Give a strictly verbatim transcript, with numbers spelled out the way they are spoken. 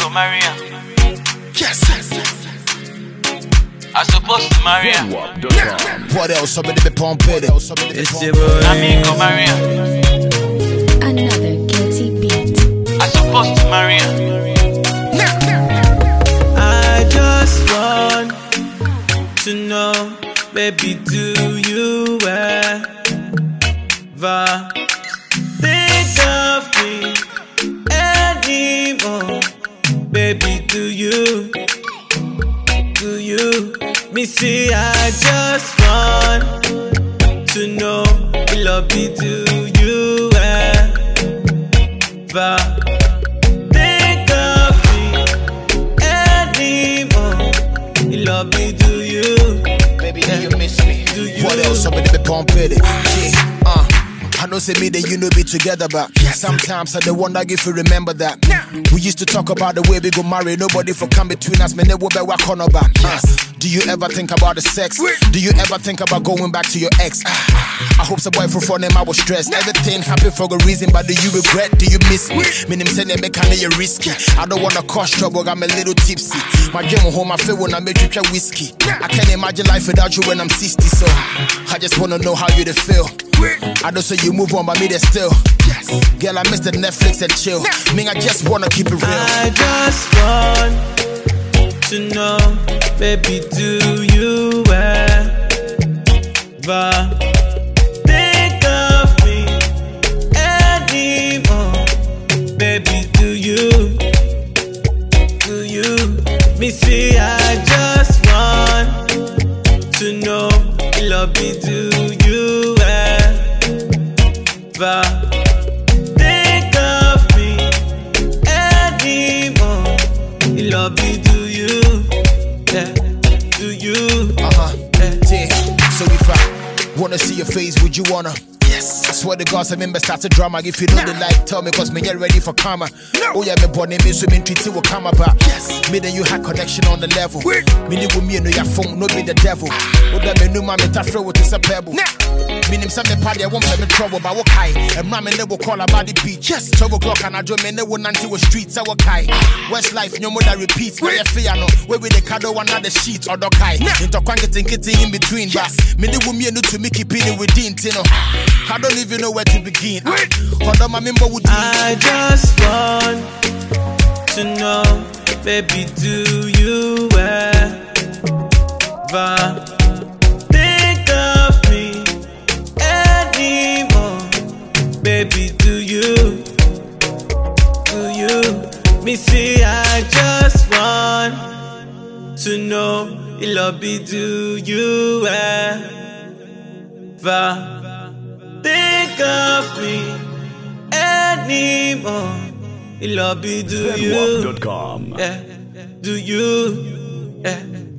go marry her. Yes. I supposed to marry her. What else? Somebody be pumping it. It's your boy. I mean go marry her. Another guilty beat. I supposed to marry her. I just want to know, baby, do you ever think of me anymore? Baby, do you? Do you? Me see, I just want to know, love me, do you ever think of me anymore? Love me, do you? Baby, do you miss me? Do you? What else? Somebody be pumping it. Yeah. Uh. I know say me that you know be together, but sometimes I don't wonder if you remember that. We used to talk about the way we go marry, nobody for come between us, man, they will be walk on our back. Uh, do you ever think about the sex? Do you ever think about going back to your ex? I hope the boy for fun him I was stressed. Everything happy for a reason, but do you regret? Do you miss me? Me name say they make kinda risky. I don't wanna cause trouble, I'm a little tipsy. My dream home I feel when I make you try whiskey. I can't imagine life without you when I'm sixty, so I just wanna know how you they feel. I don't say you move on, but me they still. Girl, I miss the Netflix and chill. Me, I just wanna keep it real. I just want to know, baby, do you ever think of me anymore? Baby, do you? Do you? Me see, I just want to know, love me, do you ever think of me anymore? Love me, do you? Yeah, do you? Uh-huh. Yeah. Yeah. So if I wanna see your face, would you wanna? Yes. I swear to God, some members start a drama. If you know the like, tell me, cause me get ready for karma. No. Oh yeah, me born me so me treat you with karma back. Yes. Me then you had connection on the level. Me ni with me no your phone, no be the devil. Oh that me no man me ta throw with a pebble. Me name some me party, I won't have me trouble, but what high. And man me never call about the beach. Yes. twelve o'clock and I do me never until the streets. I walk high. West life, no more that repeats. Where you fear no, where with the cado one the sheets or the kai. Into quantity getting in between. But me ni with me no to me keeping it within, you know. I don't even know where to begin. Hold on, my member would I just want to know, baby, do you ever think of me anymore? Baby, do you? Do you? Me see, I just want to know, love me, do you ever think of me anymore? Love me, do you? Zenwap dot com. Yeah, do you? Yeah.